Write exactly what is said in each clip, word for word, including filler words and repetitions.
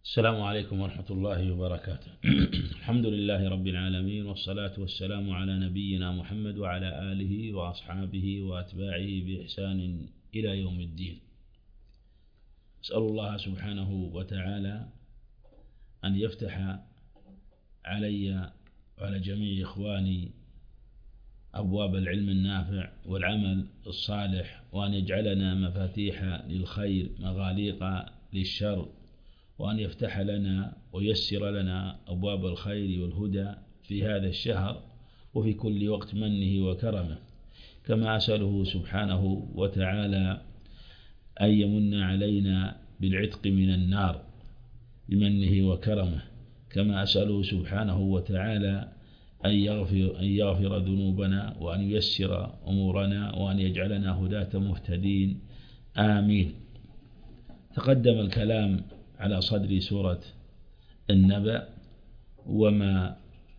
السلام عليكم ورحمة الله وبركاته. الحمد لله رب العالمين، والصلاة والسلام على نبينا محمد وعلى آله وأصحابه وأتباعه بإحسان إلى يوم الدين. أسأل الله سبحانه وتعالى أن يفتح علي وعلى جميع إخواني أبواب العلم النافع والعمل الصالح، وأن يجعلنا مفاتيح للخير مغاليق للشر، وأن يفتح لنا ويسر لنا أبواب الخير والهدى في هذا الشهر وفي كل وقت منه وكرمه. كما أسأله سبحانه وتعالى أن يمن علينا بالعتق من النار بمنه وكرمه. كما أسأله سبحانه وتعالى أن يغفر, أن يغفر ذنوبنا، وأن ييسر أمورنا، وأن يجعلنا هداة مهتدين، آمين. تقدم الكلام على صدر سورة النبأ وما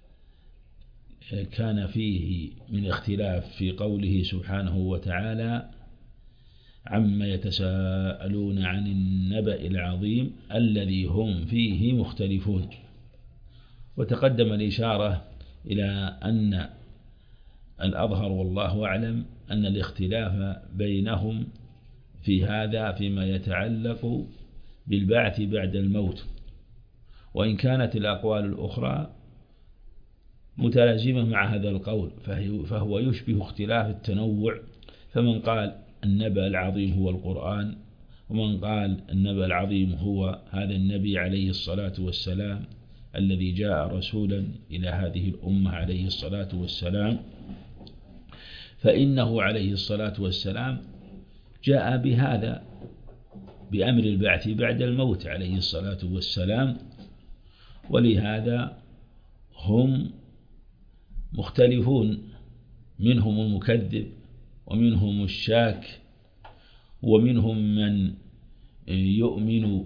كان فيه من اختلاف في قوله سبحانه وتعالى: عما يتساءلون عن النبأ العظيم الذي هم فيه مختلفون. وتقدم الإشارة إلى أن الأظهر والله أعلم أن الاختلاف بينهم في هذا فيما يتعلق بالبعث بعد الموت، وإن كانت الأقوال الأخرى متلازمة مع هذا القول فهو يشبه اختلاف التنوع. فمن قال النبأ العظيم هو القرآن، ومن قال النبأ العظيم هو هذا النبي عليه الصلاة والسلام الذي جاء رسولا إلى هذه الأمة عليه الصلاة والسلام، فإنه عليه الصلاة والسلام جاء بهذا بأمر البعث بعد الموت عليه الصلاة والسلام، ولهذا هم مختلفون، منهم المكذب ومنهم الشاك ومنهم من يؤمن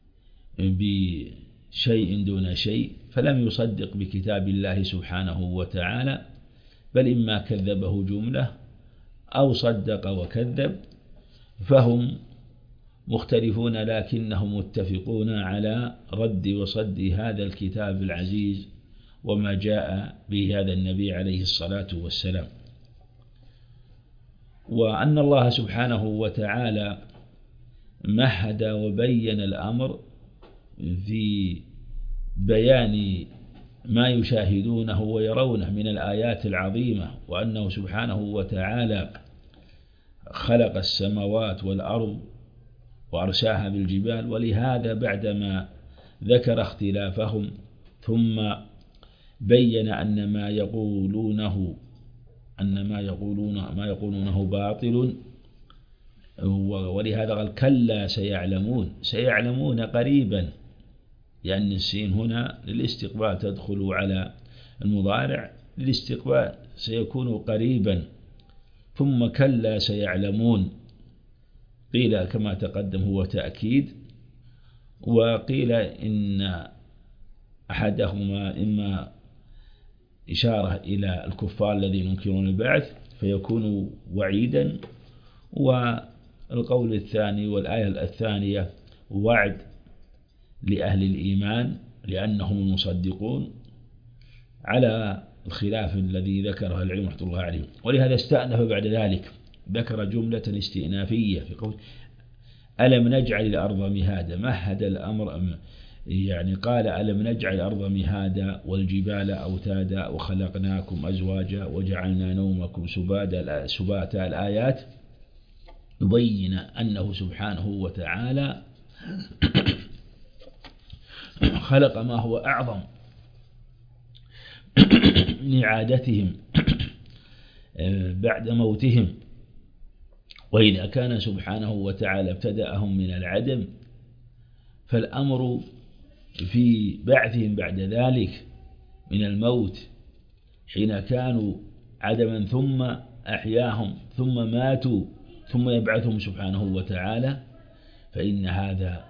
بشيء دون شيء فلم يصدق بكتاب الله سبحانه وتعالى، بل إما كذبه جملة أو صدق وكذب. فهم مختلفون لكنهم متفقون على رد وصد هذا الكتاب العزيز وما جاء به هذا النبي عليه الصلاة والسلام. وأن الله سبحانه وتعالى مهد وبين الأمر في بيان ما يشاهدونه ويرونه من الآيات العظيمة، وأنه سبحانه وتعالى خلق السماوات والأرض وأرساها بالجبال. ولهذا بعدما ذكر اختلافهم ثم بين أن ما يقولونه أن ما يقولون ما يقولونه باطل، ولهذا قال: كلا سيعلمون. سيعلمون قريبا، لأن السين هنا للاستقبال تدخل على المضارع للاستقبال، سيكون قريبا. ثم كلا سيعلمون، قيل كما تقدم هو تأكيد، وقيل إن أحدهما إما إشارة إلى الكفار الذين ينكرون البعث فيكون وعيدا، والقول الثاني والآية الثانية وعد لأهل الإيمان لأنهم المصدقون، على الخلاف الذي ذكره العلم رحمة الله عليه. ولهذا استأنف بعد ذلك، ذكر جملة استئنافية في قول: ألم نجعل الأرض مهادا. مهد الأمر، يعني قال: ألم نجعل الأرض مهادا والجبال أوتادا وخلقناكم أزواجا وجعلنا نومكم سباتا. سباتا الآيات يبين أنه سبحانه وتعالى خلق ما هو أعظم من إعادتهم بعد موتهم. وإذا كان سبحانه وتعالى ابتدأهم من العدم، فالأمر في بعثهم بعد ذلك من الموت حين كانوا عدما ثم أحياهم ثم ماتوا ثم يبعثهم سبحانه وتعالى، فإن هذا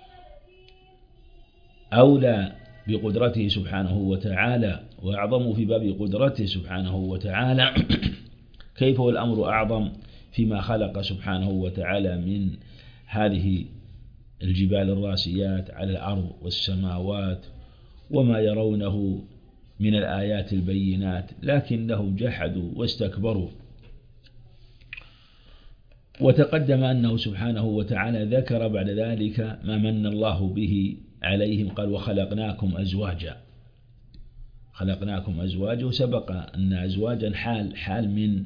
أولى بقدرته سبحانه وتعالى وأعظم في باب قدرته سبحانه وتعالى. كيف هو الأمر أعظم فيما خلق سبحانه وتعالى من هذه الجبال الراسيات على الأرض والسماوات وما يرونه من الآيات البينات، لكنهم جحدوا واستكبروا. وتقدم أنه سبحانه وتعالى ذكر بعد ذلك ما من الله به عليهم، قال وخلقناكم أزواجا، خلقناكم أزواجا، وسبق أن أزواجا حال حال من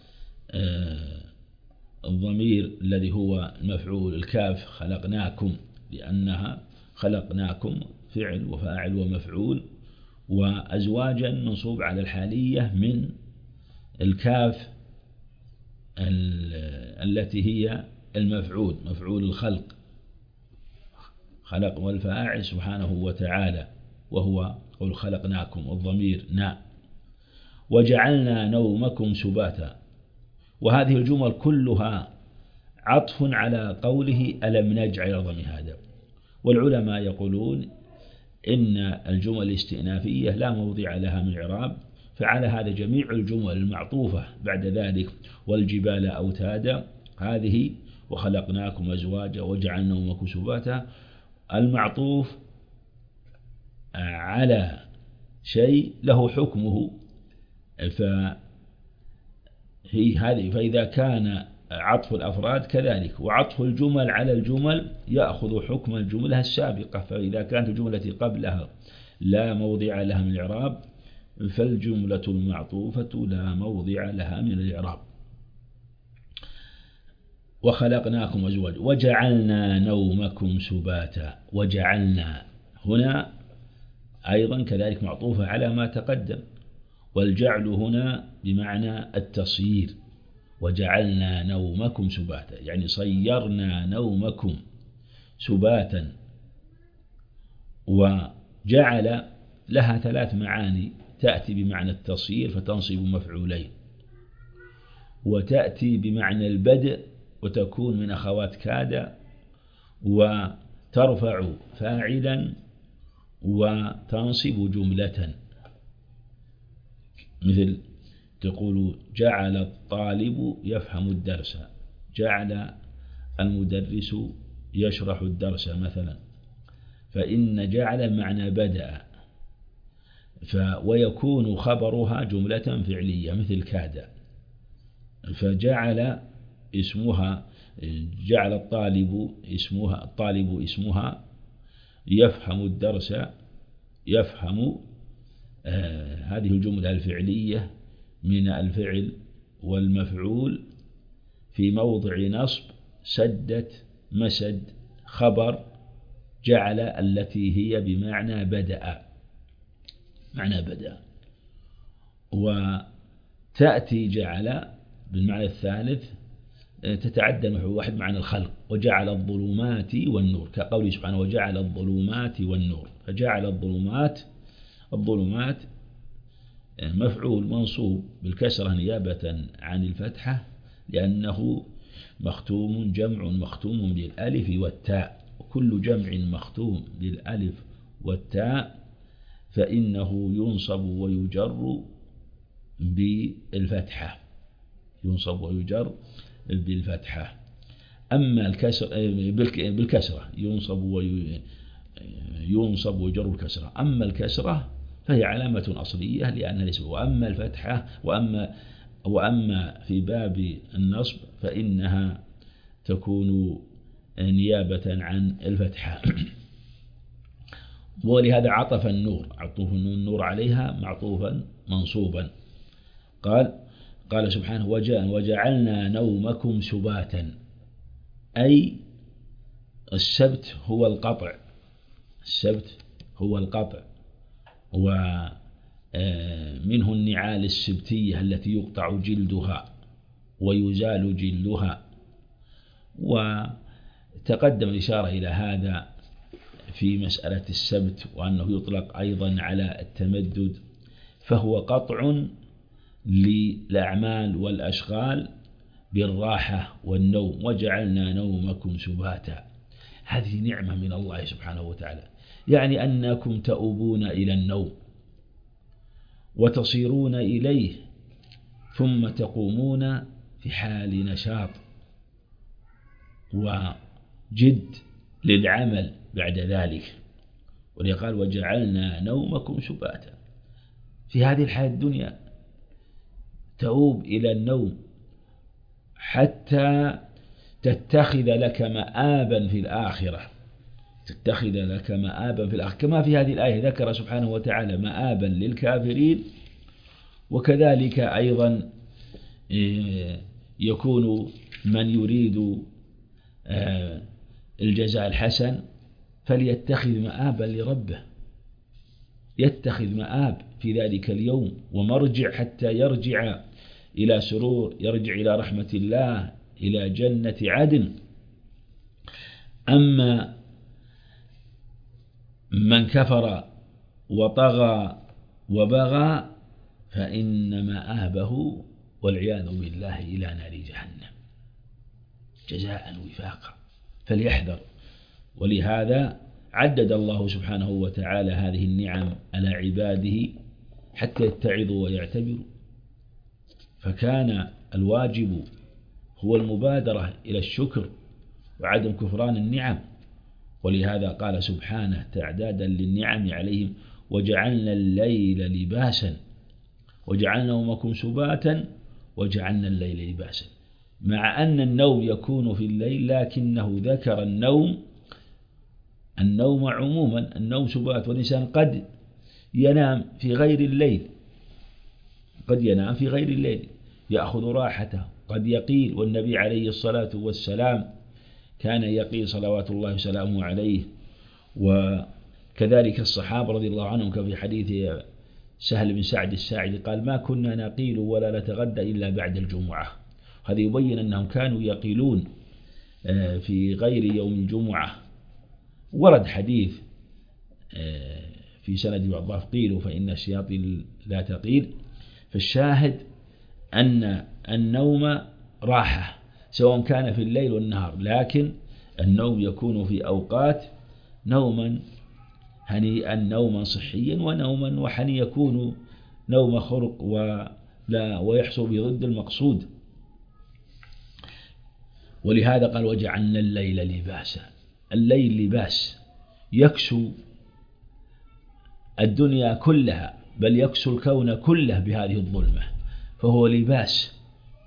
الضمير الذي هو المفعول الكاف خلقناكم، لأنها خلقناكم فعل وفاعل ومفعول، وأزواجا منصوب على الحالية من الكاف التي هي المفعول مفعول الخلق خلق، والفاعل سبحانه وتعالى وهو قل خلقناكم الضمير نا. وجعلنا نومكم سباتا، وهذه الجمل كلها عطف على قوله ألم نجعل الأرض مهادا. والعلماء يقولون إن الجمل الاستئنافية لا موضع لها من إعراب، فعلى هذا جميع الجمل المعطوفة بعد ذلك والجبال أوتادا، هذه وخلقناكم أزواجا وجعلنا نومكم سباتا، المعطوف على شيء له حكمه، فهي هذه. فإذا كان عطف الأفراد كذلك، وعطف الجمل على الجمل يأخذ حكم الجملة السابقة، فإذا كانت الجملة التي قبلها لا موضع لها من الإعراب فالجملة المعطوفة لا موضع لها من الإعراب. وخلقناكم أزواجا وجعلنا نومكم سباتا، وجعلنا هنا أيضا كذلك معطوفة على ما تقدم، والجعل هنا بمعنى التصيير، وجعلنا نومكم سباتا يعني صيرنا نومكم سباتا. وجعل لها ثلاث معاني، تأتي بمعنى التصيير فتنصب مفعولين، وتأتي بمعنى البدء وتكون من أخوات كاد، وترفع فاعلا وتنصب جملة، مثل تقول جعل الطالب يفهم الدرس، جعل المدرس يشرح الدرس مثلا، فإن جعل معنى بدأ، ويكون خبرها جملة فعلية مثل كاد، فجعل اسمها جعل الطالب اسمها الطالب اسمها، يفهم الدرس يفهم، آه هذه الجملة الفعلية من الفعل والمفعول في موضع نصب سدت مسد خبر جعل التي هي بمعنى بدأ، معنى بدأ. وتأتي جعل بالمعنى الثالث تتعدى نحو واحد معنى الخلق، وجعل الظلمات والنور، كقوله سبحانه وجعل الظلمات والنور، فجعل الظلمات الظلمات مفعول منصوب بالكسرة نيابة عن الفتحة، لأنه مختوم جمع مختوم للألف والتاء، وكل جمع مختوم للألف والتاء فإنه ينصب ويجر بالفتحة، ينصب ويجر بالفتحة. أما الكسر بالكسرة ينصب وينصب ويجر بالكسرة، أما الكسرة فهي علامة أصلية لأنها ليس، وأما الفتحة وأما وأما في باب النصب فإنها تكون نيابة عن الفتحة. ولهذا عطف النور عطوف النور عليها معطوفا منصوبا. قال قال سبحانه وجعلنا نومكم سباتا، أي السبت هو القطع، السبت هو القطع، ومنه النعال السبتية التي يقطع جلدها ويزال جلدها. وتقدم الإشارة إلى هذا في مسألة السبت، وأنه يطلق أيضا على التمدد، فهو قطع للأعمال والأشغال بالراحة والنوم، وجعلنا نومكم سباتا، هذه نعمة من الله سبحانه وتعالى، يعني أنكم تؤوبون إلى النوم وتصيرون إليه ثم تقومون في حال نشاط وجد للعمل بعد ذلك. ولقال وجعلنا نومكم سباتا. في هذه الحياة الدنيا تؤوب إلى النوم حتى تتخذ لك مآبا في الآخرة، تتخذ لك مآبا في الآخرة، كما في هذه الآية ذكر سبحانه وتعالى مآبا للكافرين، وكذلك أيضا يكون من يريد الجزاء الحسن فليتخذ مآبا لربه، يتخذ مآب في ذلك اليوم ومرجع حتى يرجع إلى سرور، يرجع إلى رحمة الله، إلى جنة عدن. أما من كفر وطغى وبغى فإن مآبه والعياذ بالله إلى نار جهنم جزاء وفاقا، فليحذر. ولهذا عدد الله سبحانه وتعالى هذه النعم على عباده حتى يتعظوا ويعتبروا، فكان الواجب هو المبادرة إلى الشكر وعدم كفران النعم. ولهذا قال سبحانه تعدادا للنعم عليهم وجعلنا الليل لباسا وجعلنا نومكم سباتا وجعلنا الليل لباسا، مع أن النوم يكون في الليل لكنه ذكر النوم النوم عموما، النوم سبات، والإنسان قد ينام في غير الليل، قد ينام في غير الليل يأخذ راحته، قد يقيل. والنبي عليه الصلاة والسلام كان يقيل صلوات الله وسلامه عليه، وكذلك الصحابة رضي الله عنهم كما في حديث سهل بن سعد الساعدي قال ما كنا نقيل ولا نتغدى إلا بعد الجمعة. هذا يبين أنهم كانوا يقيلون في غير يوم الجمعة. ورد حديث في سند بعض قيلوا فإن الشياطين لا تقيل. فالشاهد أن النوم راحة سواء كان في الليل والنهار، لكن النوم يكون في أوقات نوما هنيئا نوما صحيا، ونوما وحني يكون نوم خرق ولا ويحصل بضد المقصود. ولهذا قال وجعلنا الليل لباسا. الليل لباس يكسو الدنيا كلها، بل يكسو الكون كله بهذه الظلمة، فهو لباس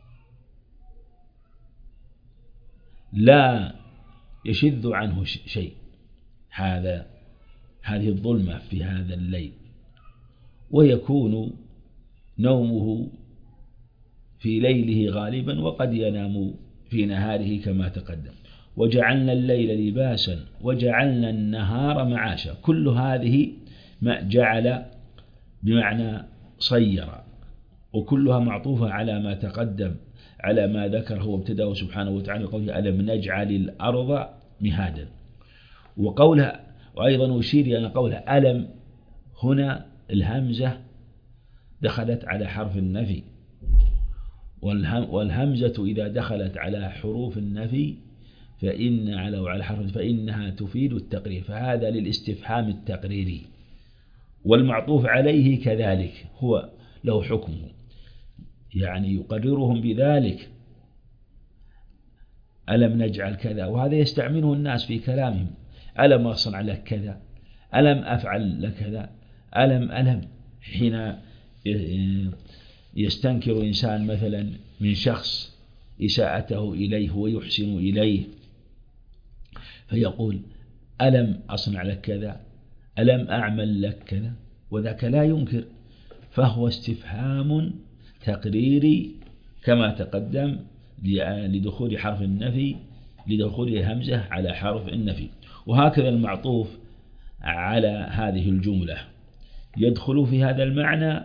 لا يشذ عنه شيء، هذا هذه الظلمة في هذا الليل. ويكون نومه في ليله غالبا وقد ينام في نهاره كما تقدم. وجعلنا الليل لباسا وجعلنا النهار معاشا. كل هذه ما جعل بمعنى صير، وكلها معطوفة على ما تقدم، على ما ذكره وابتدأه سبحانه وتعالى قوله ألم نجعل الأرض مهادا. وقولها وأيضا أشير إلى قولها ألم، هنا الهمزة دخلت على حرف النفي، والهمزة إذا دخلت على حروف النفي فإن على وعلى حرف فإنها تفيد التقرير، فهذا للاستفهام التقريري. والمعطوف عليه كذلك هو له حكمه، يعني يقررهم بذلك ألم نجعل كذا. وهذا يستعمله الناس في كلامهم، ألم أصنع لك كذا، ألم أفعل لك كذا، ألم ألم حين يستنكر إنسان مثلا من شخص إساءته إليه ويحسن إليه فيقول ألم أصنع لك كذا، ألم أعمل لك كذا، وذاك لا ينكر، فهو استفهام تقريري كما تقدم لدخول حرف النفي، لدخول همزة على حرف النفي. وهكذا المعطوف على هذه الجملة يدخل في هذا المعنى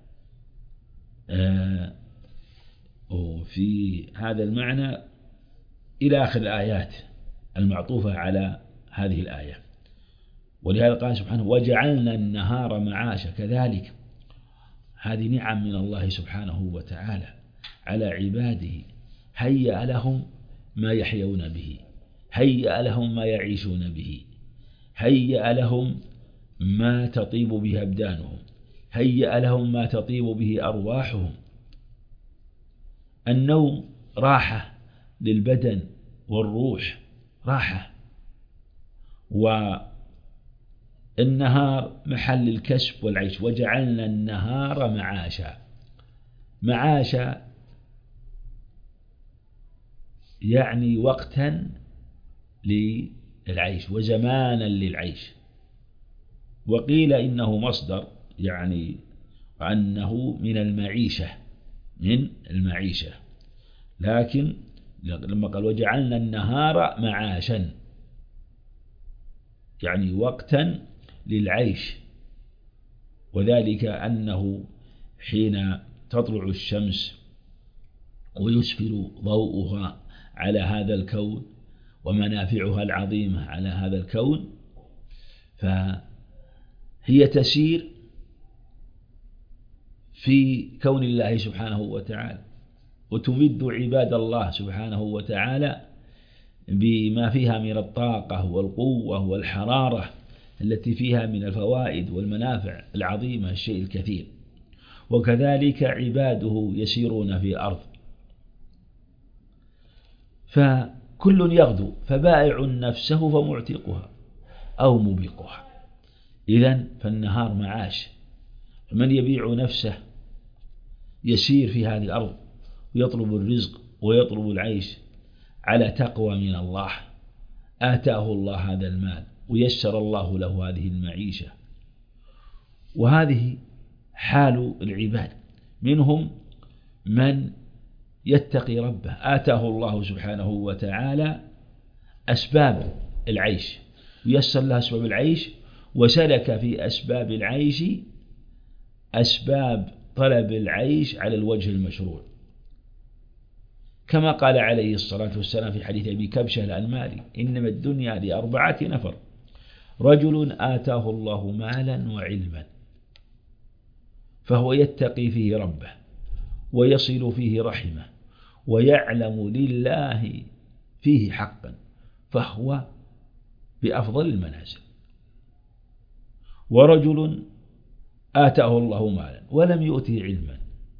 في هذا المعنى إلى آخر الآيات المعطوفة على هذه الآية. ولهذا قال سبحانه وجعلنا النهار معاشا. كذلك هذه نعم من الله سبحانه وتعالى على عباده، هيأ لهم ما يحيون به، هيأ لهم ما يعيشون به، هيأ لهم ما تطيب به أبدانهم، هيأ لهم ما تطيب به أرواحهم. النوم راحة للبدن والروح، راحة والنهار محل الكسب والعيش. وجعلنا النهار معاشا. معاشا يعني وقتا للعيش وزمانا للعيش. وقيل إنه مصدر، يعني أنه من المعيشة، من المعيشة. لكن لما قال وجعلنا النهار معاشا يعني وقتا للعيش، وذلك أنه حين تطلع الشمس ويسفر ضوءها على هذا الكون ومنافعها العظيمة على هذا الكون، فهي تسير في كون الله سبحانه وتعالى، وتمد عباد الله سبحانه وتعالى بما فيها من الطاقة والقوة والحرارة التي فيها من الفوائد والمنافع العظيمة الشيء الكثير. وكذلك عباده يسيرون في الأرض، فكل يغدو فبائع نفسه فمعتقها أو موبقها. إذن فالنهار معاش، من يبيع نفسه يسير في هذه الأرض ويطلب الرزق ويطلب العيش على تقوى من الله، آتاه الله هذا المال ويسر الله له هذه المعيشة. وهذه حال العباد، منهم من يتقي ربه آتاه الله سبحانه وتعالى أسباب العيش ويسر له أسباب العيش، وسلك في أسباب العيش أسباب طلب العيش على الوجه المشروع، كما قال عليه الصلاة والسلام في حديث أبي كبشة الأنماري: إنما الدنيا لأربعة نفر، رجل آتاه الله مالا وعلما فهو يتقي فيه ربه ويصل فيه رحمه ويعلم لله فيه حقا فهو بأفضل المنازل. ورجل آتاه الله مالا ولم يؤته علما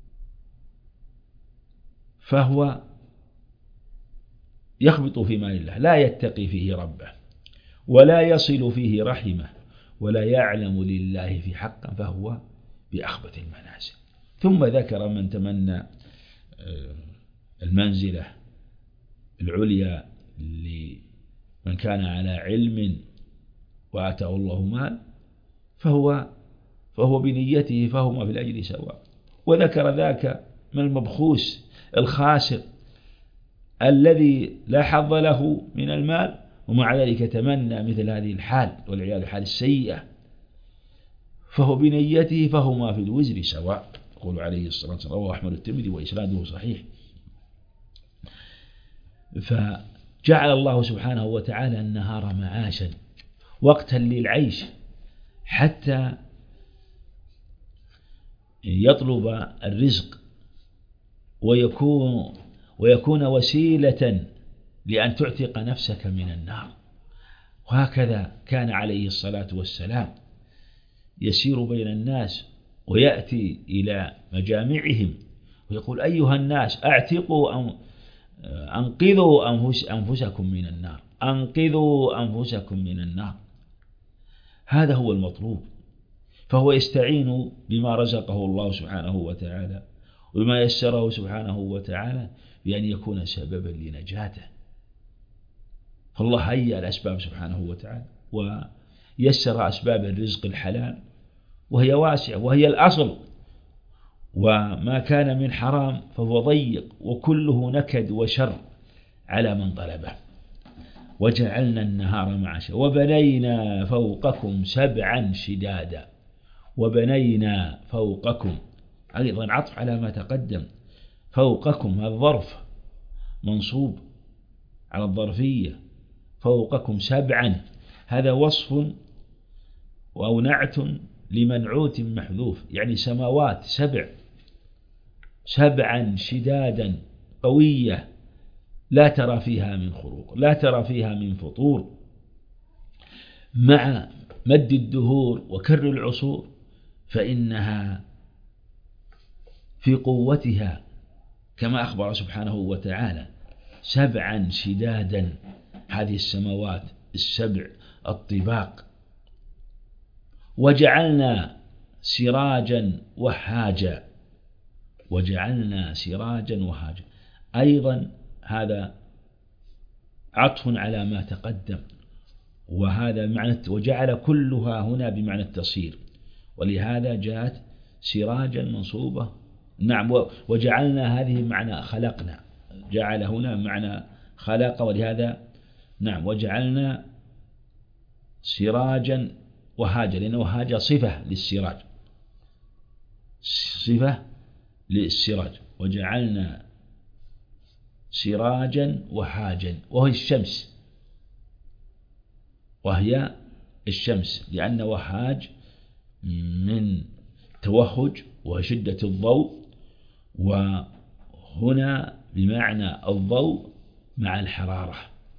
فهو يخبط في مال الله، لا يتقي فيه ربه ولا يصل فيه رحمه ولا يعلم لله في حقا فهو بأخبث المنازل. ثم ذكر من تمنى المنزلة العليا لمن كان على علم وآتاه الله مال فهو فهو بنيته فهما في الأجر سواء. وذكر ذاك من المبخوس الخاسر الذي لا حظ له من المال ومع ذلك تمنى مثل هذه الحال والعياذ الحال السيئة، فهو بنيته فهما في الوزر سواء. يقول عليه الصلاة والسلام، رواه أحمد الترمذي وإسناده صحيح. فجعل الله سبحانه وتعالى النهار معاشا وقتا للعيش حتى يطلب الرزق ويكون ويكون وسيلة لأن تعتق نفسك من النار. وهكذا كان عليه الصلاة والسلام يسير بين الناس ويأتي إلى مجامعهم ويقول: أيها الناس أعتقوا أن أنقذوا أنفس أنفسكم من النار، أنقذوا أنفسكم من النار. هذا هو المطلوب. فهو يستعين بما رزقه الله سبحانه وتعالى وبما يسره سبحانه وتعالى بأن يكون سببا لنجاته. فالله هيأ الأسباب سبحانه وتعالى ويسر أسباب الرزق الحلال وهي واسعة وهي الأصل، وما كان من حرام فهو ضيق وكله نكد وشر على من طلبه. وجعلنا النهار معاشا وبنينا فوقكم سبعا شدادا. وبنينا فوقكم أيضا عطف على ما تقدم. فوقكم الظرف منصوب على الظرفية، فوقكم سبعا هذا وصف أو نعت لمنعوت محذوف، يعني سماوات سبع، سبعا شدادا قوية لا ترى فيها من خروق لا ترى فيها من فطور، مع مد الدهور وكر العصور فإنها في قوتها كما أخبر سبحانه وتعالى: سبعا شدادا. هذه السماوات السبع الطباق. وجعلنا سراجا وهاجا، وجعلنا سراجا وهاجا أيضا هذا عطف على ما تقدم، وهذا معنى وجعل كلها هنا بمعنى التصير، ولهذا جاءت سراجا منصوبة. نعم، وجعلنا هذه معنى خلقنا، جعل هنا معنى خلق، ولهذا نعم وجعلنا سراجا وهاجا، لأنه هاجا صفة للسراج، صفة للسراج. وجعلنا سراجا وهاجا، وهي الشمس، وهي الشمس، لأن وهاج من توهج وشدة الضوء، وهنا بمعنى الضوء مع الحرارة،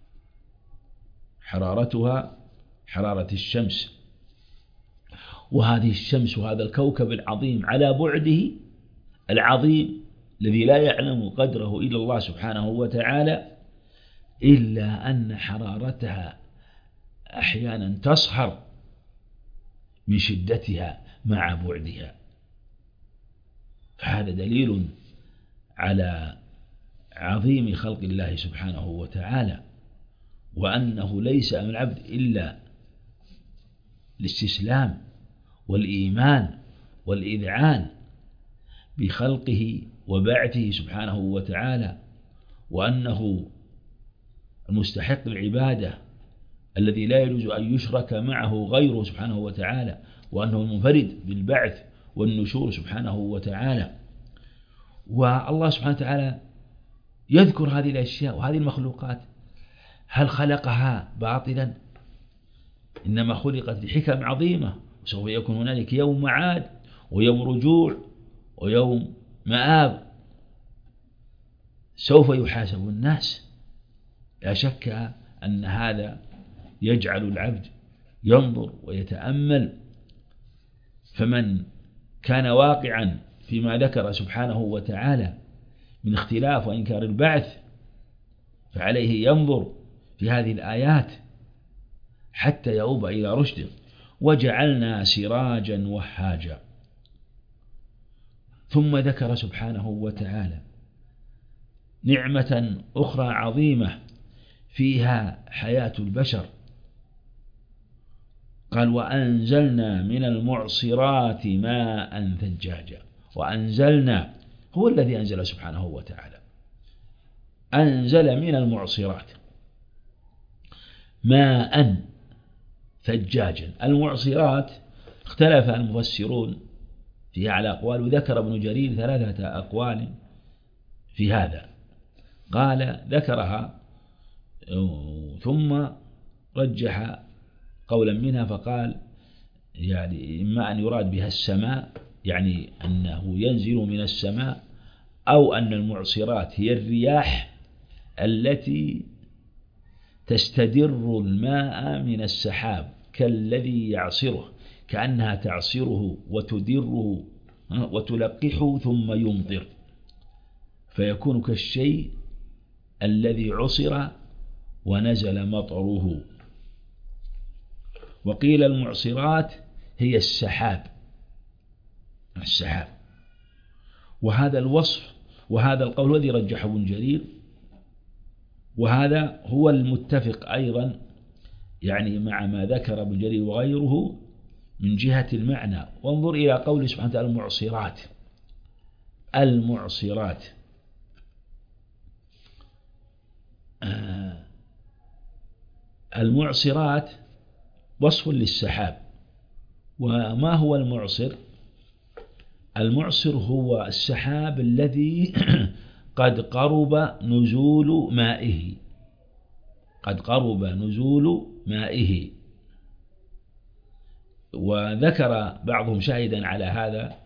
حرارتها حرارة الشمس. وهذه الشمس وهذا الكوكب العظيم على بعده العظيم الذي لا يعلم قدره إلا الله سبحانه وتعالى، إلا أن حرارتها أحيانا تصهر من شدتها مع بعدها. فهذا دليل على عظيم خلق الله سبحانه وتعالى، وأنه ليس أمر العبد إلا الاستسلام والإيمان والإذعان بخلقه وبعثه سبحانه وتعالى، وأنه المستحق العبادة الذي لا يجوز أن يشرك معه غيره سبحانه وتعالى، وأنه المنفرد بالبعث والنشور سبحانه وتعالى. والله سبحانه وتعالى يذكر هذه الأشياء وهذه المخلوقات، هل خلقها باطلا؟ إنما خلقت لحكم عظيمة، وسوف يكون هنالك يوم معاد ويوم رجوع ويوم مآب، سوف يحاسب الناس. لا شك أن هذا يجعل العبد ينظر ويتأمل. فمن كان واقعا فيما ذكر سبحانه وتعالى من اختلاف وإنكار البعث، فعليه ينظر في هذه الآيات حتى يؤوب إلى رشده. وجعلنا سراجا وهاجا. ثم ذكر سبحانه وتعالى نعمة أخرى عظيمة فيها حياة البشر، قال وأنزلنا من المعصرات ماء ثجاجا. وأنزلنا هو الذي أنزل سبحانه وتعالى، أنزل من المعصرات ماء ثجاجا. المعصرات اختلف المفسرون فيها على أقوال، وذكر ابن جرير ثلاثة أقوال في هذا. قال ذكرها ثم رجح قولا منها فقال يعني إما أن يراد بها السماء، يعني أنه ينزل من السماء، أو أن المعصرات هي الرياح التي تستدر الماء من السحاب كالذي يعصره، كأنها تعصره وتدره وتلقحه ثم يمطر، فيكون كالشيء الذي عصر ونزل مطره. وقيل المعصرات هي السحاب، السحاب. وهذا الوصف وهذا القول الذي رجحه ابن جرير، وهذا هو المتفق أيضا يعني مع ما ذكر ابن جرير وغيره من جهة المعنى. وانظر إلى قول سبحانه وتعالى المعصرات، المعصرات آه المعصرات وصف للسحاب. وما هو المعصر؟ المعصر هو السحاب الذي قد قرب نزول مائه، قد قرب نزول مائه. وذكر بعضهم شاهدا على هذا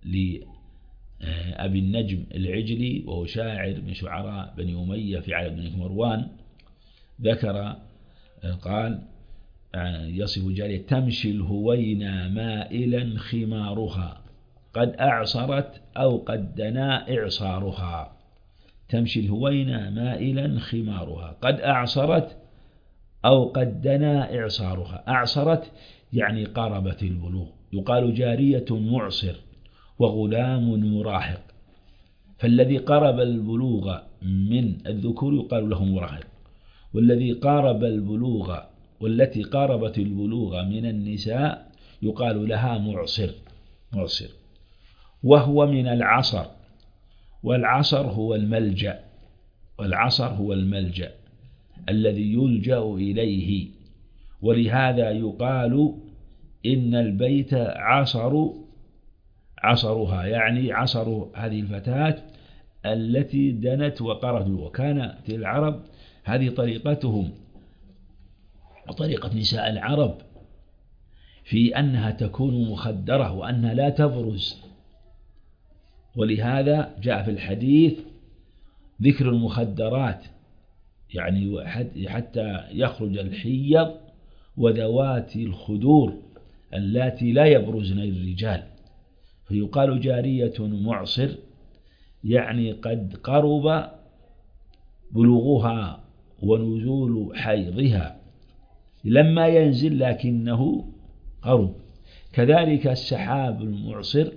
لأبي النجم العجلي، وهو شاعر من شعراء بني أمية في عهد بن مروان، ذكر قال يصف جارية تمشي الهوينا مائلا خمارها قد أعصرت أو قد دنا إعصارها. تمشي الهوينا مائلا خمارها قد أعصرت أو قد دنا إعصارها. أعصرت يعني قاربت البلوغ. يقال جارية معصر وغلام مراهق، فالذي قارب البلوغ من الذكور يقال له مراهق، والذي قارب البلوغ والتي قاربت البلوغ من النساء يقال لها معصر معصر وهو من العصر، والعصر هو الملجأ والعصر هو الملجأ الذي يلجأ إليه. ولهذا يقال إن البيت عصر عصرها، يعني عصر هذه الفتاة التي دنت وقرت. وكانت العرب هذه طريقتهم وطريقة نساء العرب في أنها تكون مخدرة وأنها لا تبرز، ولهذا جاء في الحديث ذكر المخدرات، يعني حتى يخرج الحيض وذوات الخدور اللاتي لا يبرزن الرجال. فيقال جارية معصر يعني قد قرب بلوغها ونزول حيضها، لما ينزل لكنه قرب. كذلك السحاب المعصر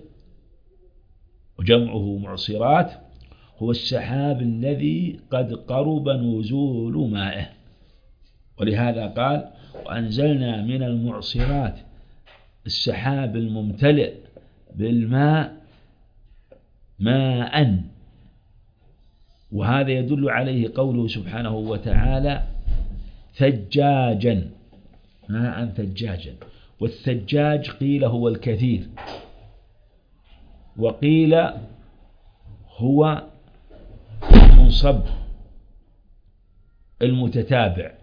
وجمعه معصرات هو السحاب الذي قد قرب نزول مائه. ولهذا قال وأنزلنا من المعصرات السحاب الممتلئ بالماء ماء. وهذا يدل عليه قوله سبحانه وتعالى ثجاجا، ماء ثجاجا. والثجاج قيل هو الكثير، وقيل هو المنصب المتتابع.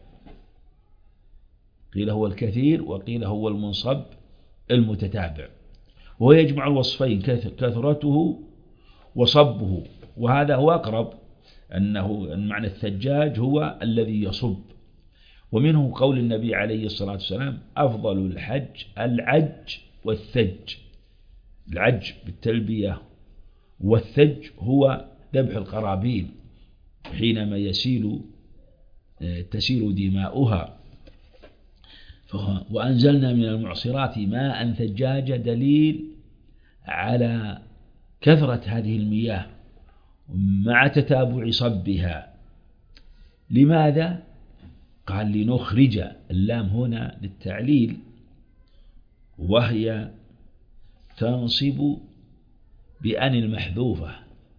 قيل هو الكثير وقيل هو المنصب المتتابع، وهو يجمع الوصفين كثرته وصبه. وهذا هو أقرب، أنه معنى الثجاج هو الذي يصب. ومنه قول النبي عليه الصلاة والسلام أفضل الحج العج والثج. العج بالتلبية، والثج هو ذبح القرابين حينما يسيل تسيل دماؤها. وأنزلنا من المعصرات ماء ثجاجا دليل على كثرة هذه المياه مع تتابع صبها. لماذا؟ قال لنخرج، اللام هنا للتعليل، وهي تنصب بأن المحذوفة،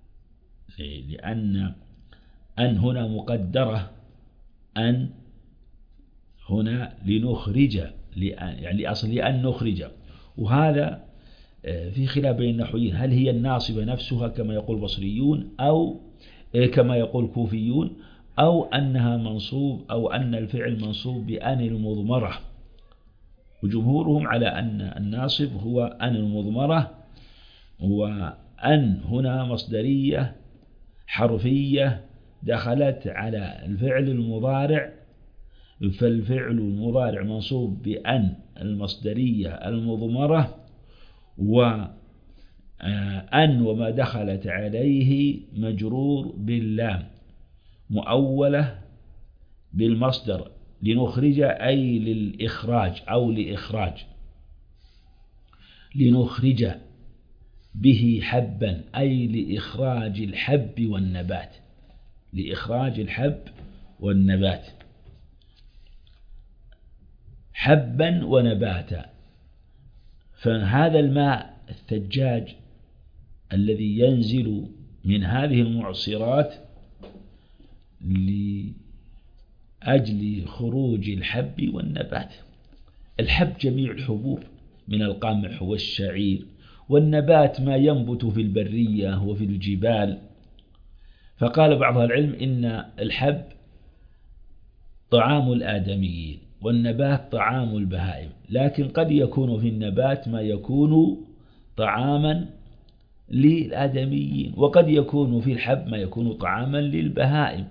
لأن أن هنا مقدرة، أن هنا لنخرج، يعني أصل لأن نخرج. وهذا في خلاف بين النحويين، هل هي الناصبة نفسها كما يقول البصريون أو كما يقول الكوفيون، أو أنها منصوب أو أن الفعل منصوب بأن المضمرة. وجمهورهم على أن الناصب هو أن المضمرة، وأن هنا مصدرية حرفية دخلت على الفعل المضارع، فالفعل المضارع منصوب بأن المصدرية المضمرة، وأن وما دخلت عليه مجرور باللام مؤولة بالمصدر لنخرج أي للإخراج أو لإخراج، لنخرج به حبا أي لإخراج الحب والنبات، لإخراج الحب والنبات، حبا ونباتا. فهذا الماء الثجاج الذي ينزل من هذه المعصرات لأجل خروج الحب والنبات. الحب جميع الحبوب من القمح والشعير، والنبات ما ينبت في البرية وفي الجبال. فقال بعض العلم إن الحب طعام الآدميين والنبات طعام البهائم، لكن قد يكون في النبات ما يكون طعاما للآدميين، وقد يكون في الحب ما يكون طعاما للبهائم.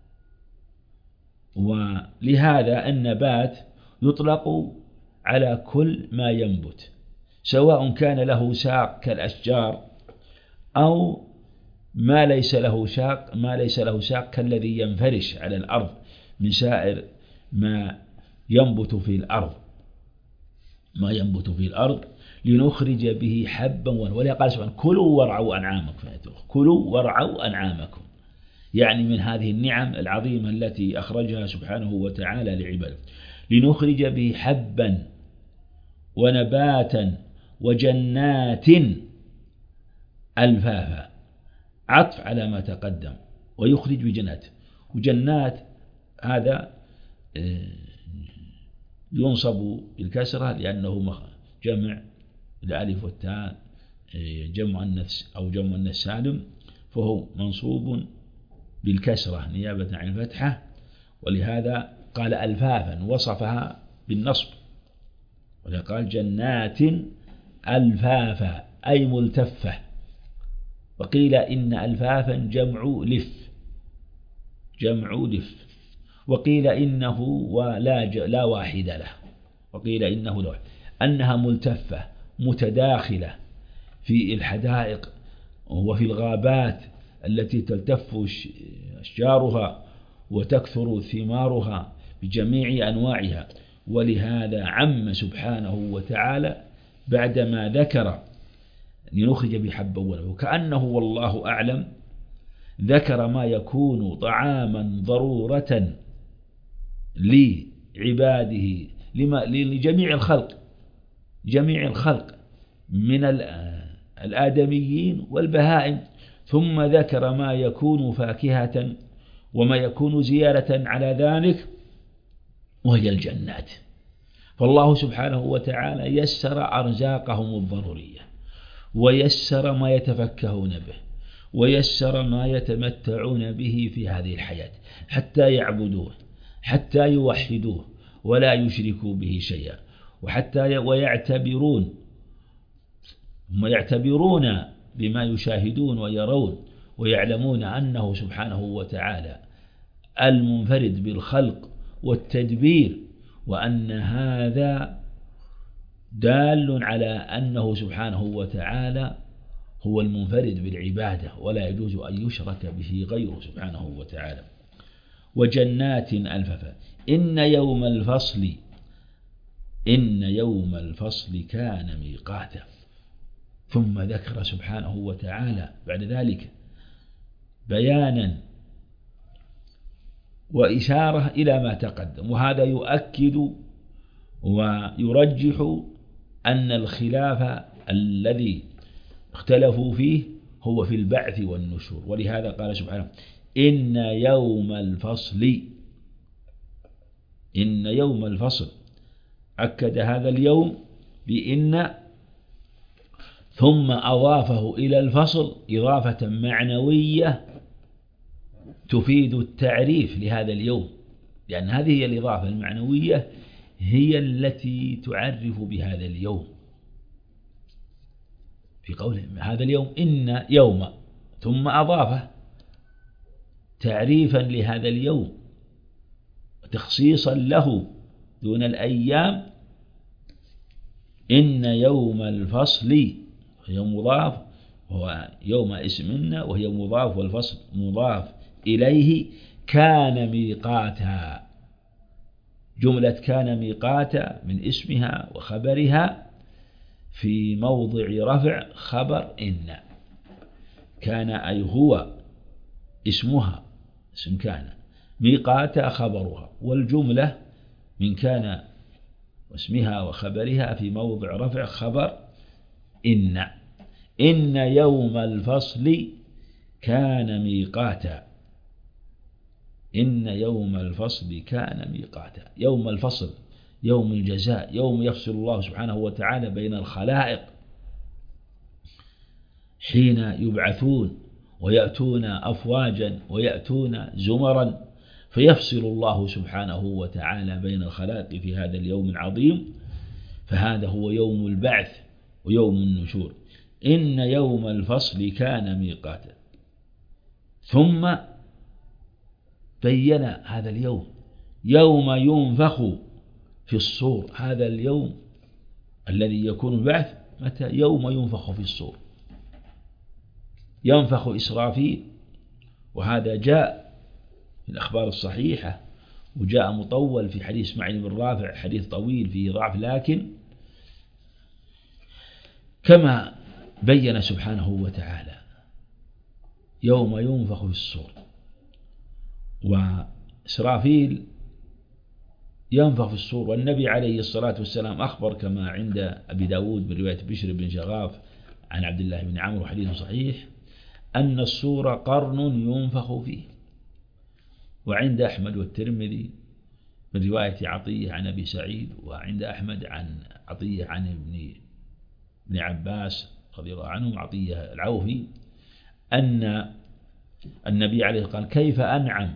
ولهذا النبات يطلق على كل ما ينبت، سواء كان له ساق كالأشجار أو ما ليس له ساق ما ليس له ساق كالذي ينفرش على الأرض من سائر ما ينبت في الأرض، ما ينبت في الأرض لنخرج به حبا ونباتا. ولذا قال سبحانه كلوا وارعوا أنعامكم، كلوا وارعوا أنعامكم، يعني من هذه النعم العظيمة التي أخرجها سبحانه وتعالى لعباده، لنخرج به حبا ونباتا وجنات ألفافا، عطف على ما تقدم، ويخرج بجنات. وجنات هذا ينصب بالكسرة لأنه جمع الألف والتاء جمع النث أو جمع النث سالم، فهو منصوب بالكسرة نيابة عن الفتحة، ولهذا قال ألفافا وصفها بالنصب، ولهذا قال جنات ألفافا أي ملتفة. وقيل إن ألفافا جمع لف، جمع لف. وقيل إنه ولا لا واحد له، وقيل إنه لا، أنها ملتفة متداخلة في الحدائق وفي الغابات التي تلتف أشجارها وتكثر ثمارها بجميع أنواعها. ولهذا عم سبحانه وتعالى بعدما ذكر لنخرج بحبا ونباتا، وكأنه والله أعلم ذكر ما يكون طعاما ضرورة لعباده لجميع الخلق، جميع الخلق من الآدميين والبهائم، ثم ذكر ما يكون فاكهة وما يكون زيادة على ذلك وهي الجنات. فالله سبحانه وتعالى يسر أرزاقهم الضرورية، ويسر ما يتفكهون به، ويسر ما يتمتعون به في هذه الحياة حتى يعبدوه، حتى يوحدوه ولا يشركوا به شيئا، وحتى ويعتبرون ويعتبرون بما يشاهدون ويرون، ويعلمون أنه سبحانه وتعالى المنفرد بالخلق والتدبير، وأن هذا دال على أنه سبحانه وتعالى هو المنفرد بالعبادة، ولا يجوز أن يشرك به غيره سبحانه وتعالى. وجنات ألفافا إن يوم الفصل إن يوم الفصل كان ميقاتا. ثم ذكر سبحانه وتعالى بعد ذلك بيانا وإشارة إلى ما تقدم، وهذا يؤكد ويرجح أن الخلاف الذي اختلفوا فيه هو في البعث والنشور. ولهذا قال سبحانه إن يوم الفصل، إن يوم الفصل، أكد هذا اليوم بإن، ثم أضافه إلى الفصل إضافة معنوية تفيد التعريف لهذا اليوم، لأن هذه هي الإضافة المعنوية هي التي تعرف بهذا اليوم. في قوله هذا اليوم إن يوم، ثم أضافه تعريفا لهذا اليوم وتخصيصا له دون الأيام. إن يوم الفصل هي مضاف، وهو يوم اسمنا وهي مضاف، والفصل مضاف إليه. كان ميقاتا، جملة كان ميقاتا من اسمها وخبرها في موضع رفع خبر إن. كان أي هو اسمها، اسم كان، ميقاتا خبرها، والجملة من كان واسمها وخبرها في موضع رفع خبر إن. إن يوم الفصل كان ميقاتا، إن يوم الفصل كان ميقاتا. يوم الفصل يوم الجزاء، يوم يفصل الله سبحانه وتعالى بين الخلائق حين يبعثون ويأتون أفواجا ويأتون زمرا، فيفصل الله سبحانه وتعالى بين الخلائق في هذا اليوم العظيم، فهذا هو يوم البعث ويوم النشور. إن يوم الفصل كان ميقاتا. ثم بين هذا اليوم يوم ينفخ في الصور، هذا اليوم الذي يكون البعث متى؟ يوم ينفخ في الصور، ينفخ إسرافيل، وهذا جاء في الأخبار الصحيحة وجاء مطول في حديث إسماعيل بن رافع حديث طويل فيه ضعف، لكن كما بين سبحانه وتعالى يوم ينفخ في الصور، وإسرافيل ينفخ في الصور، والنبي عليه الصلاة والسلام أخبر كما عند أبي داود من رواية بشر بن شغاف عن عبد الله بن عمرو حديث صحيح أن الصور قرن ينفخ فيه. وعند أحمد والترمذي من رواية عطية عن أبي سعيد، وعند أحمد عن عطية عن ابن ابن عباس رضي الله عنهم عطية العوفي أن النبي عليه الصلاة والسلام قال كيف أنعم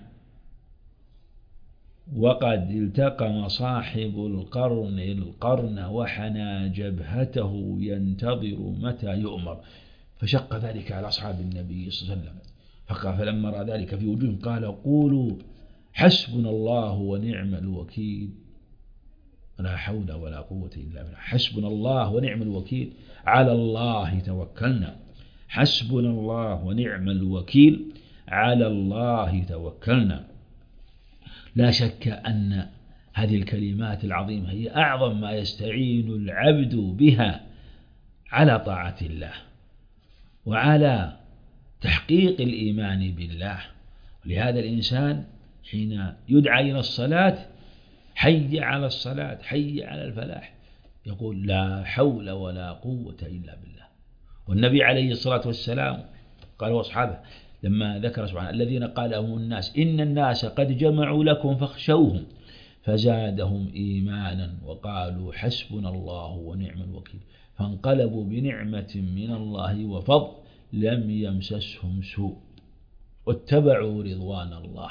وقد التقم صاحب القرن القرن وحنى جبهته ينتظر متى يؤمر، فشق ذلك على أصحاب النبي صلى الله عليه وسلم، فقال فلما رأى ذلك في وجوههم قال قولوا حسبنا الله ونعم الوكيل لا حول ولا قوة إلا بالله. حسبنا الله ونعم الوكيل، على الله توكلنا، حسبنا الله ونعم الوكيل، على الله توكلنا. لا شك أن هذه الكلمات العظيمة هي أعظم ما يستعين العبد بها على طاعة الله وعلى تحقيق الإيمان بالله. لهذا الإنسان حين يدعى إلى الصلاة حي على الصلاة حي على الفلاح يقول لا حول ولا قوة إلا بالله. والنبي عليه الصلاة والسلام قال وأصحابه لما ذكر سبحانه الذين قال لهم الناس إن الناس قد جمعوا لكم فاخشوهم فزادهم إيمانا وقالوا حسبنا الله ونعم الوكيل، فانقلبوا بنعمة من الله وفضل لم يمسسهم سوء واتبعوا رضوان الله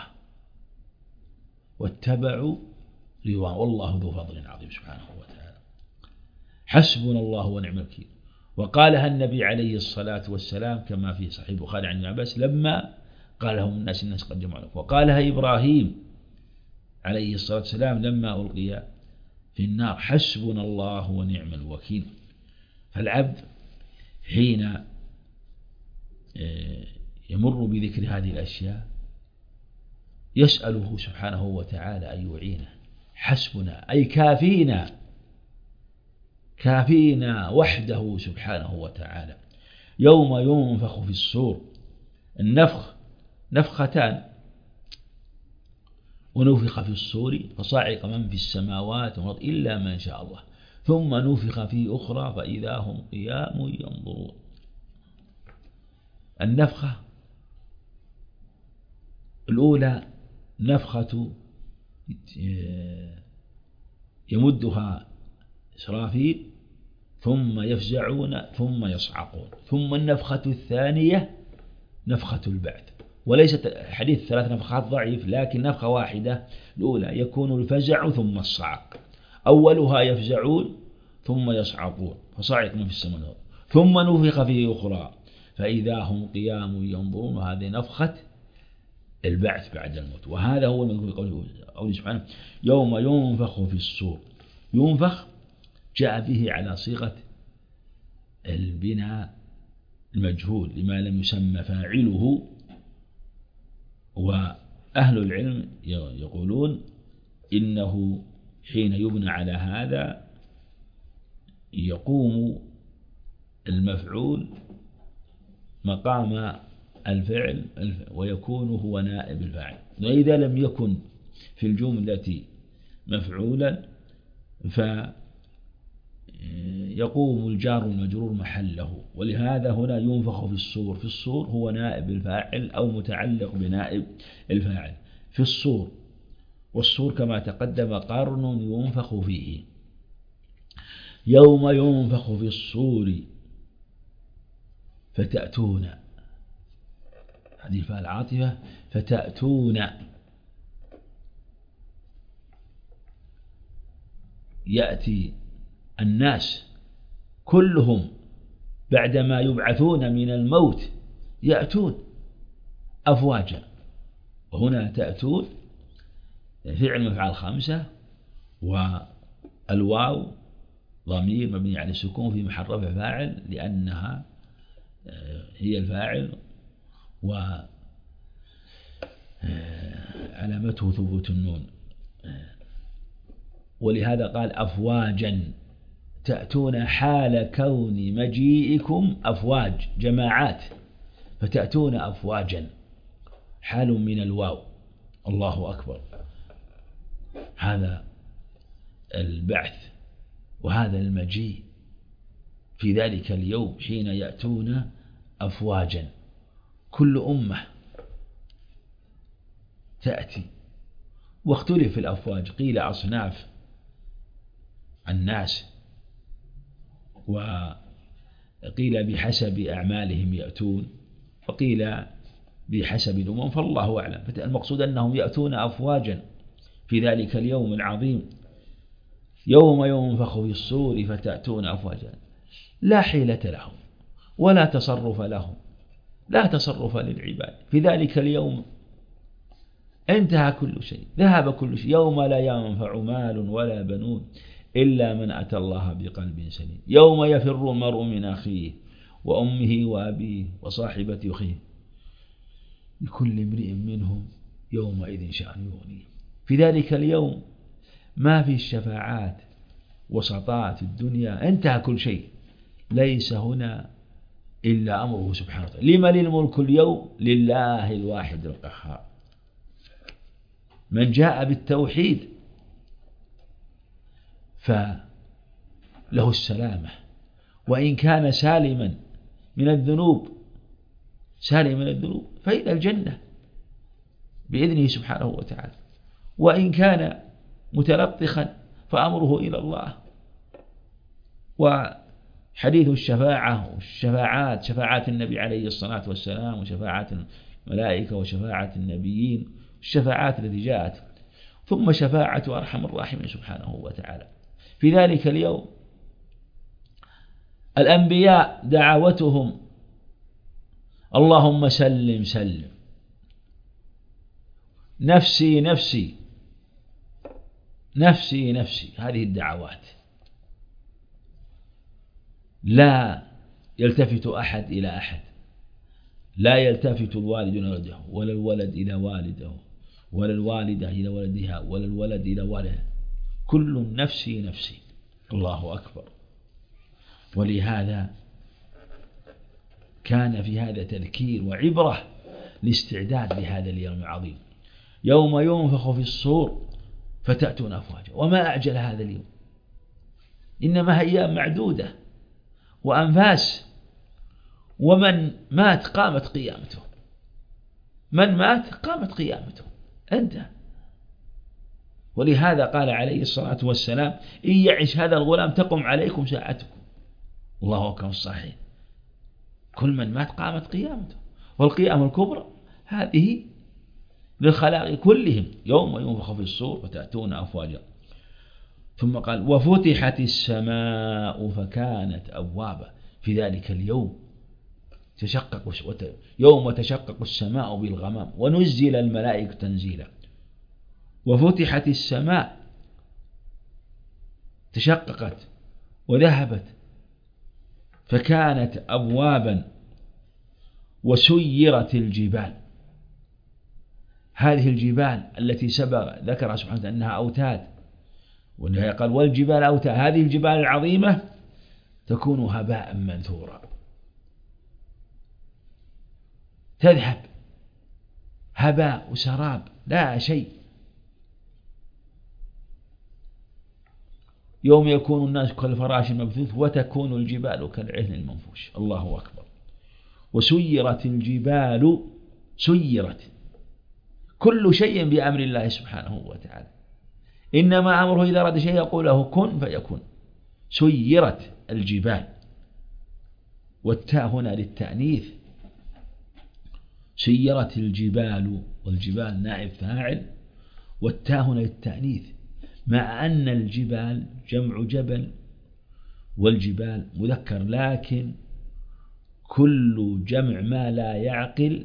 واتبعوا رضوان والله ذو فضل عظيم سبحانه وتعالى. حسبنا الله ونعم الوكيل. وقالها النبي عليه الصلاة والسلام كما في صحيح البخاري عن ابن عباس لما قال لهم الناس الناس قد جمعوا لكم، وقالها إبراهيم عليه الصلاة والسلام لما ألقي في النار حسبنا الله ونعم الوكيل. فالعبد حين يمر بذكر هذه الأشياء يسأله سبحانه وتعالى أن يعينه. حسبنا أي كافينا، كافينا وحده سبحانه وتعالى. يوم ينفخ في الصور، النفخ نفختان، ونفخ في الصور فصعق من في السماوات والأرض إلا من شاء الله ثم نفخ في أخرى فإذا هم قيام ينظرون. النفخة الأولى نفخة يمدها إسرافيل ثم يفزعون ثم يصعقون، ثم النفخة الثانية نفخة البعث. وليست حديث ثلاث نفخات ضعيف، لكن نفخة واحدة الأولى يكون الفزع ثم الصعق، أولها يفزعون ثم يصعقون فصعق من في السماء ثم نفخ فيه أخرى فإذا هم قيام ينظرون. هذه نفخة البعث بعد الموت. وهذا هو المذكور في قوله سبحانه يوم ينفخ في الصور. ينفخ جاء به على صيغة البناء المجهول لما لم يسمى فاعله، وأهل العلم يقولون إنه حين يبنى على هذا يقوم المفعول مقام الفعل ويكون هو نائب الفاعل، وإذا لم يكن في الجملة مفعولا فيقوم الجار المجرور محله. ولهذا هنا ينفخ في الصور. في الصور هو نائب الفاعل أو متعلق بنائب الفاعل في الصور. والصور كما تقدم قرن ينفخ فيه. يوم ينفخ في الصور فتأتون، هذه الفاء العاطفة، فتأتون يأتي الناس كلهم بعدما يبعثون من الموت يأتون أفواجا. وهنا تأتون فعل مفعول خمسة، والواو ضمير مبني على السكون في محل رفع فاعل لأنها هي الفاعل وعلامته ثبوت النون. ولهذا قال أفواجا تأتون حال كون مجيئكم أفواج جماعات، فتأتون أفواجا حال من الواو. الله أكبر. هذا البعث وهذا المجيء في ذلك اليوم حين يأتون أفواجا، كل أمة تأتي. واختلف في الأفواج، قيل أصناف الناس، وقيل بحسب أعمالهم يأتون، وقيل بحسب الأمم، فالله أعلم. المقصود أنهم يأتون أفواجا في ذلك اليوم العظيم، يوم ينفخ في الصور فتأتون أفواجا، لا حيلة لهم ولا تصرف لهم، لا تصرف للعباد في ذلك اليوم. انتهى كل شيء، ذهب كل شيء. يوم لا ينفع مال ولا بنون إلا من أتى الله بقلب سليم. يوم يفر المرء من أخيه وأمه وأبيه وصاحبته وأخيه، لكل امرئ منهم يومئذ شأن يغنيه. في ذلك اليوم ما في الشفاعات وسطات الدنيا، انتهى كل شيء، ليس هنا إلا أمره سبحانه وتعالى. لمن الملك اليوم؟ لله الواحد القهار. من جاء بالتوحيد فله السلامة، وإن كان سالما من الذنوب، سالم من الذنوب فإلى الجنة بإذنه سبحانه وتعالى، وإن كان متلطخا فأمره إلى الله. وحديث الشفاعة والشفاعات، شفاعات النبي عليه الصلاة والسلام، وشفاعات الملائكة، وشفاعة النبيين، الشفاعات التي جاءت، ثم شفاعة أرحم الراحمين سبحانه وتعالى. في ذلك اليوم الأنبياء دعوتهم اللهم سلم سلم، نفسي نفسي نفسي نفسي، هذه الدعوات. لا يلتفت أحد إلى أحد، لا يلتفت الوالد إلى ولده، ولا الولد إلى والده، ولا الوالدة إلى ولدها، ولا الولد إلى ولده، كل نفسي نفسي. الله أكبر. ولهذا كان في هذا تذكير وعبرة لاستعداد لهذا اليوم العظيم، يوم ينفخ في الصور فتأتون أفواجا. وما أعجل هذا اليوم، إنما هي أيام معدودة وأنفاس، ومن مات قامت قيامته، من مات قامت قيامته، أنت. ولهذا قال عليه الصلاة والسلام إن يعش هذا الغلام تقم عليكم ساعتكم. الله أكبر. الصحيح، كل من مات قامت قيامته. والقيامة الكبرى هذه للخلائق كلهم، يوم ينفخ في الصور فتأتون أفواجا. ثم قال وفتحت السماء فكانت أبوابا. في ذلك اليوم تشقق يوم تشقق السماء بالغمام ونزل الملائكة تنزيلا. وفتحت السماء، تشققت وذهبت، فكانت أبوابا. وسيرت الجبال، هذه الجبال التي سبق ذكر سبحانه أنها أوتاد، وإنها قال والجبال أوتاد، هذه الجبال العظيمة تكون هباء منثورا، تذهب هباء وسراب، لا شيء. يوم يكون الناس كالفراش المبثوث وتكون الجبال كالعهن المنفوش. الله أكبر. وسيرت الجبال، سيرت، كل شيء بأمر الله سبحانه وتعالى، إنما أمره إذا أراد شيء يقول له كن فيكون. سيرت الجبال، والتاء هنا للتأنيث، سيرت الجبال، والجبال نائب فاعل، والتاء هنا للتأنيث، مع أن الجبال جمع جبل والجبال مذكر، لكن كل جمع ما لا يعقل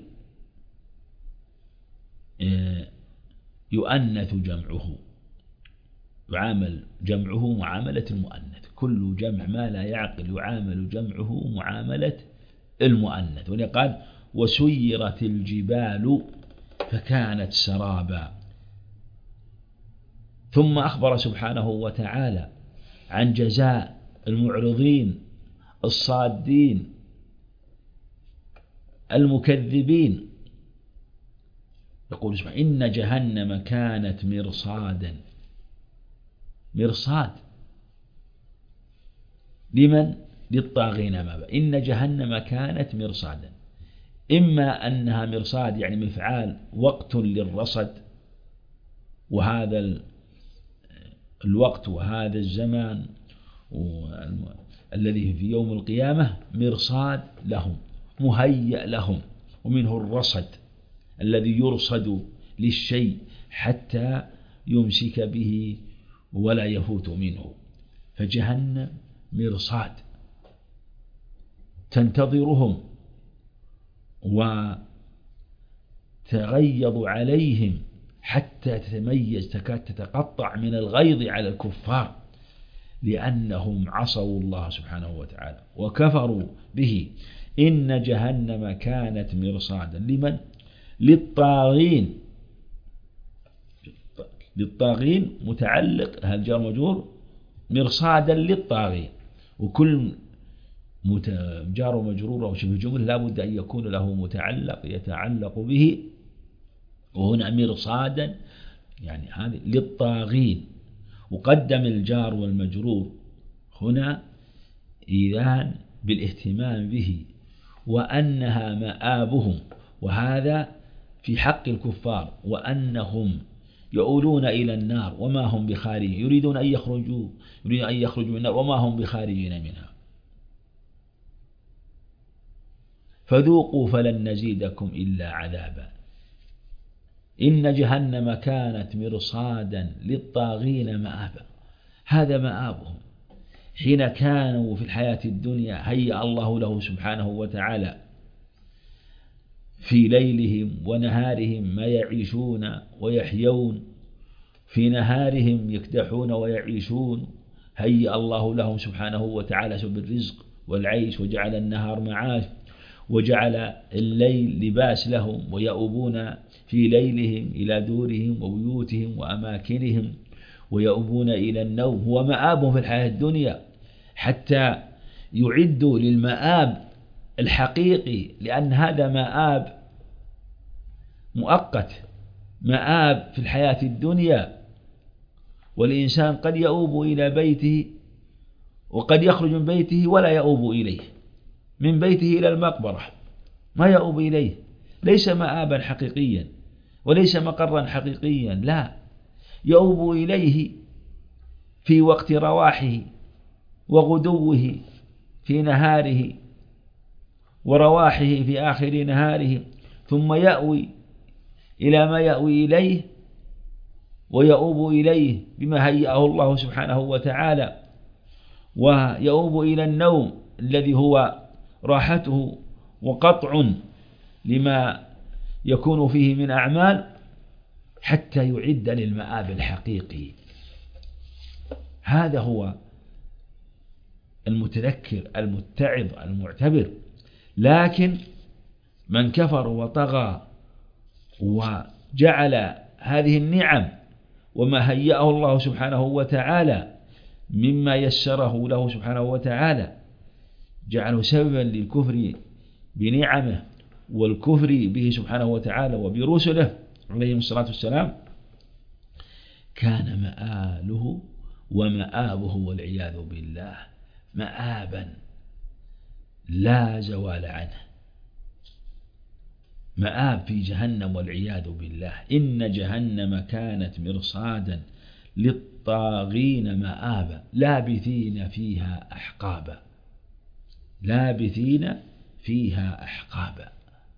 يؤنث جمعه، يعامل جمعه معاملة المؤنث. كل جمع ما لا يعقل يعامل جمعه معاملة المؤنث. ولقد وسيرت الجبال فكانت سرابا. ثم أخبر سبحانه وتعالى عن جزاء المعرضين الصادين المكذبين، يقول سبحانه: إن جهنم كانت مرصادا. مرصاد لمن؟ للطاغين مآبا. إن جهنم كانت مرصادا، إما أنها مرصاد يعني مفعال وقت للرصد، وهذا الوقت وهذا الزمان الذي في يوم القيامة مرصاد لهم، مهيأ لهم، ومنه الرصد الذي يرصد للشيء حتى يمسك به ولا يفوت منه. فجهنم مرصاد تنتظرهم وتغيظ عليهم حتى تتميز، تكاد تتقطع من الغيظ على الكفار، لأنهم عصوا الله سبحانه وتعالى وكفروا به. إن جهنم كانت مرصادا لمن؟ للطاغين. للطاغين متعلق هذا جار مجرور، مرصادا للطاغين، وكل جار مجرور أو شبه جملة لا بد أن يكون له متعلق يتعلق به، وهنا مرصادا يعني هذه للطاغين، وقدم الجار والمجرور هنا إيذان بالاهتمام به وأنها مآبهم، وهذا في حق الكفار، وأنهم يؤولون إلى النار وما هم بخارجين، يريدون أن يخرجوا يريدون أن يخرجوا من النار وما هم بخارجين منها، فذوقوا فلن نزيدكم إلا عذابا. إن جهنم كانت مرصادا للطاغين مآبا. هذا مآبهم حين كانوا في الحياة الدنيا، هيأ الله له سبحانه وتعالى في ليلهم ونهارهم ما يعيشون ويحيون، في نهارهم يكدحون ويعيشون، هيأ الله لهم سبحانه وتعالى سبل الرزق والعيش، وجعل النهار معاش، وجعل الليل لباس لهم، ويؤوبون في ليلهم إلى دورهم وبيوتهم وأماكنهم، ويؤوبون إلى النوم. هو مآبهم في الحياة الدنيا حتى يعدوا للمآب الحقيقي، لأن هذا مآب مؤقت، مآب في الحياة الدنيا، والإنسان قد يؤوب إلى بيته وقد يخرج من بيته ولا يؤوب إليه، من بيته إلى المقبرة ما يؤوب إليه، ليس مآبا حقيقيا وليس مقرا حقيقيا، لا، يؤوب إليه في وقت رواحه وغدوه في نهاره ورواحه في آخر نهاره، ثم يأوي إلى ما يأوي إليه ويؤوب إليه بما هيأه الله سبحانه وتعالى، ويؤوب إلى النوم الذي هو راحته وقطع لما يكون فيه من أعمال، حتى يعد للمآب الحقيقي. هذا هو المتذكر المتعظ المعتبر. لكن من كفر وطغى وجعل هذه النعم وما هيأه الله سبحانه وتعالى مما يسره له سبحانه وتعالى جعله سببا للكفر بنعمه والكفر به سبحانه وتعالى وبرسله عليهم الصلاة والسلام، كان مآله ومآبه والعياذ بالله مآبا لا زوال عنه، مآب في جهنم والعياذ بالله. إن جهنم كانت مرصادا للطاغين مآبا لابثين فيها أحقابا، لابثين فيها أحقابا.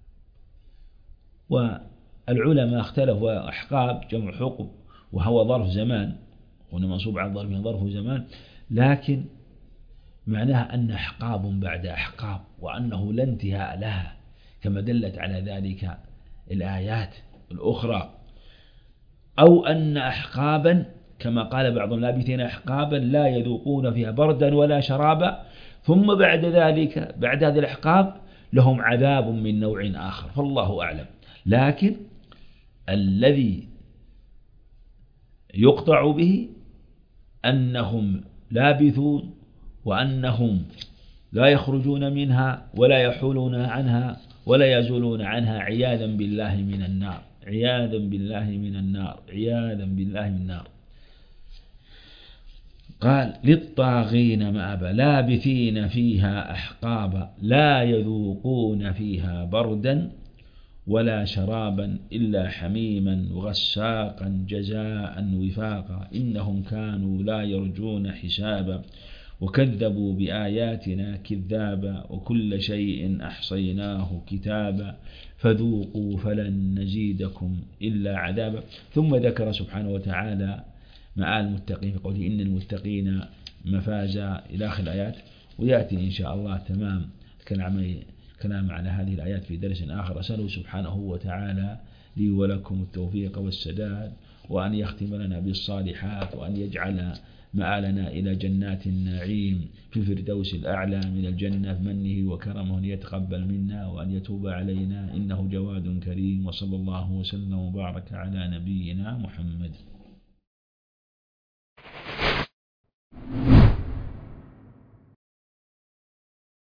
والعلماء اختلفوا، أحقاب جمع حقب وهو ظرف زمان، هنا منصوب على ظرفه ظرف زمان، لكن معناها أن أحقاب بعد أحقاب، وأنه لا انتهاء لها كما دلت على ذلك الآيات الأخرى، أو أن أحقابا كما قال بعض اللابثين أحقابا لا يذوقون فيها بردا ولا شرابا، ثم بعد ذلك بعد هذه الأحقاب لهم عذاب من نوع آخر، فالله أعلم. لكن الذي يقطع به أنهم لابثون وأنهم لا يخرجون منها ولا يحولون عنها ولا يزولون عنها عياذا بالله من النار، عياذا بالله من النار، عياذا بالله من النار. قال للطاغين مآبا لابثين فيها أحقابا لا يذوقون فيها بردا ولا شرابا إلا حميما وغساقا جزاء وفاقا إنهم كانوا لا يرجون حسابا وكذبوا بآياتنا كذابا وكل شيء أحصيناه كتابا فذوقوا فلن نزيدكم إلا عذابا. ثم ذكر سبحانه وتعالى مآل المتقين في قوله إن المتقين مفازا إلى آخر الآيات، ويأتي إن شاء الله تمام كلام على هذه الآيات في درس آخر. أسأله سبحانه وتعالى لي ولكم التوفيق والسداد، وأن يختم لنا بالصالحات، وأن يجعل مآلنا إلى جنات النعيم في الفردوس الأعلى من الجنة بمنه وكرمه، أن يتقبل منا وأن يتوب علينا إنه جواد كريم. وصلى الله وسلم وبارك على نبينا محمد.